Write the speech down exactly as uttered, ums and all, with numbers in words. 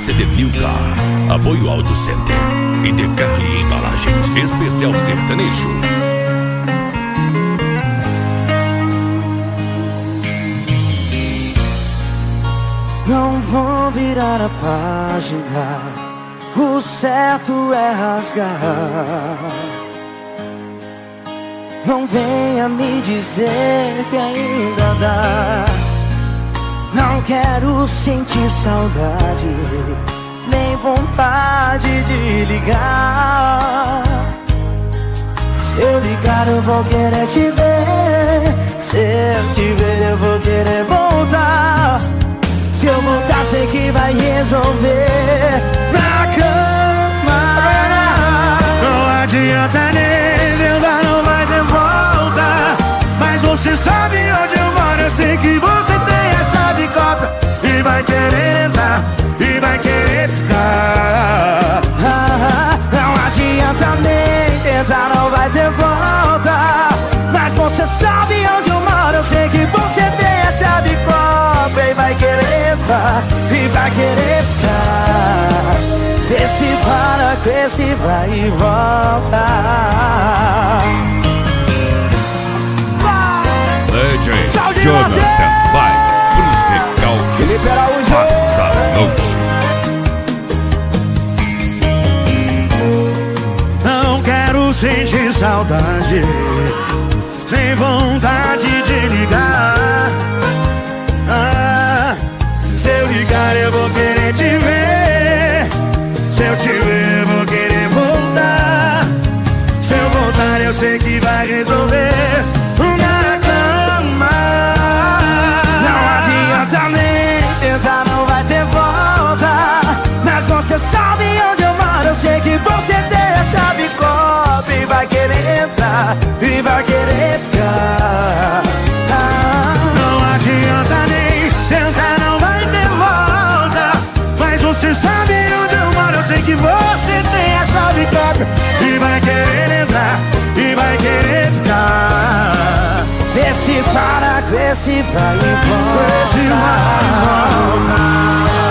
C D Milka, Apoio Audio Center e Decarli Embalagens. Especial sertanejo. Não vou virar a página, o certo é rasgar. Não venha me dizer que ainda dá. Não quero sentir saudade, nem vontade de ligar. Se eu ligar eu vou querer te ver, se eu te ver eu vou querer voltar. Se eu voltar sei que vai resolver na cama. Não adianta nem tentar, não vai ter volta. Mas você sabe onde eu moro, eu sei que você tem a chave cópia. E vai querer entrar, e vai querer ficar. ah, Não adianta nem tentar, não vai ter volta. Mas você sabe onde eu moro, eu sei que você tem a chave cópia. E vai querer entrar, e vai querer ficar. Esse para com esse vai e volta. Legend Jonathan vai pros recalques, passa longe. Não quero sentir saudade, nem vontade de ligar. ah, Se eu ligar eu vou querer te ver, se eu te ver eu vou querer voltar. Se eu voltar eu sei que vai resolver na cama. Não adianta nem tentar, não vai ter volta. Mas você sabe onde eu moro, eu sei que você tem a chave cópia. E vai querer entrar, e vai querer ficar. ah, Não adianta nem tentar, não vai ter volta. Mas você sabe onde eu moro, eu sei que você tem a chave cópia. E vai querer entrar, e vai querer ficar. Esse para com esse vai e volta. Esse vai e volta.